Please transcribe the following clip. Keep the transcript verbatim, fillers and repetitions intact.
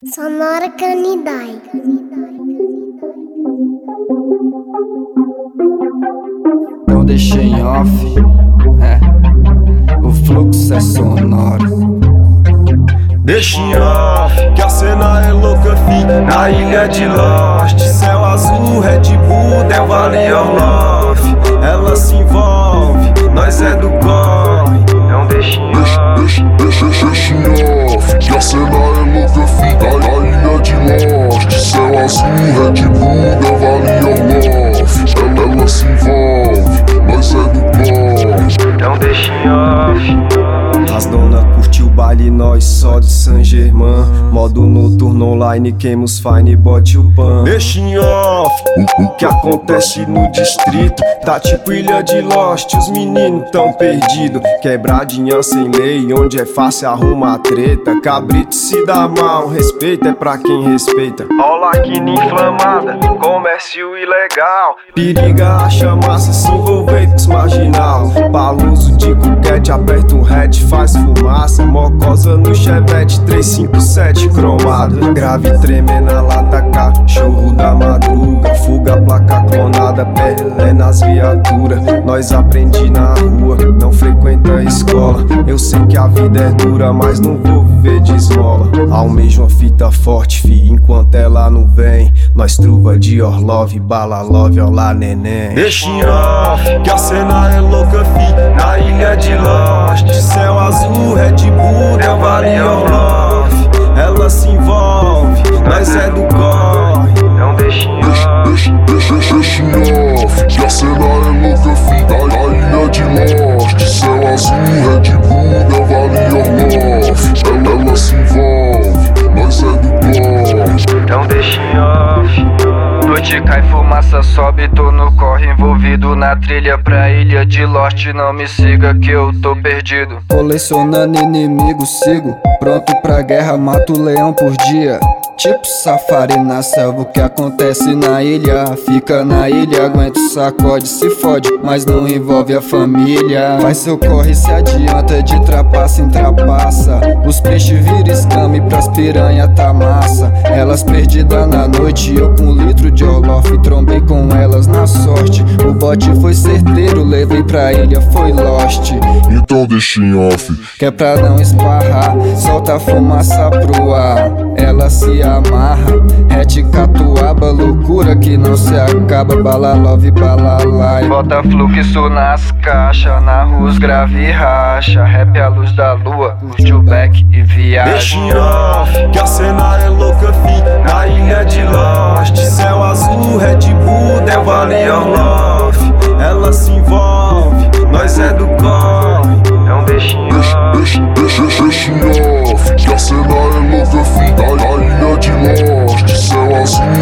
Sonora Canidai. Então deixei em off, é, o fluxo é sonoro. Deixa em off, que a cena é louca, fi. Na ilha de Lost, céu azul, Red Bull, Del Valle Orloff. Ela se envolve, nós é do corre. Então deixa em off. Deixa, deixa, deixa em off, que a cena é louca, fi. Na ilha de Lost, céu azul, Red Bull, Del Valle Orloff. Ela, ela se envolve, nós é do corre. Então deixa em off. As dona curte o baile, nós só de Saint Germain. Modo noturno online, queima os fine, bote o pan. Deixa em off, O que acontece no distrito tá tipo ilha de Lost, os meninos tão perdidos. Quebradinha sem lei, onde é fácil arrumar treta. Cabrito se dá mal, respeito é pra quem respeita. Olaquina inflamada, comércio ilegal. Periga acha massa, se envolver com os marginal. Paluso de cuquete, aperta um hatch, faz fumaça. Mocosa no Chevette três cinco sete cromado. Grave tremer na lata, cachorro da madruga. Fuga, placa clonada, Pelé nas viaturas. Nós aprendi na rua, não frequenta a escola. Eu sei que a vida é dura, mas não vou viver de esmola. Almejo uma fita forte, fi, enquanto ela não vem. Nós truva de Orlov, bala love, olá neném. Deixa em off, que a cena é louca, fi. Na ilha de Lost, céu azul, Red Bull, Del Valle Orloff. Ela se envolve, nós é do corre. Então deixa em Deixa, off. deixa, deixa, deixa em off, que a cena é louca, fi. Na ilha de Lost, céu azul, Red Bull, Del Valle Orloff. Ela, ela se envolve, nós é do corre. Então deixa em off. Noite cai, fumaça sobe, tô no corre envolvido na trilha pra ilha de Lost. Não me siga que eu tô perdido. Colecionando inimigos, sigo pronto pra guerra, mato o leão por dia. Tipo safari na selva, o que acontece na ilha fica na ilha, aguenta o sacode, se fode, mas não envolve a família. Faz seu corre, se adianta, de trapaça em trapaça. Os peixes viram escame, pras piranha tá massa. Elas perdidas na noite, eu com um litro de Orloff, trombei com elas na sorte. O bote foi certeiro, levei pra ilha, foi Lost. Então deixa em off, Que é pra não esparrar, solta a fumaça pro ar. Ela se amarra, rete catuaba, loucura que não se acaba. Bala love, bala lai. Bota fluxo nas caixas, na rua grave e racha. Rap à luz da lua, curte o back e Deixa viaja. em off, que a cena é louca, fi. Na ilha de Lost, céu azul, Red Bull, Del Valle Orloff. Ela se envolve, nós é do corre. Então deixa em deixa, off. deixa, deixa, deixa em off, que a cena é louca, fi. Na ilha de Lost, céu azul,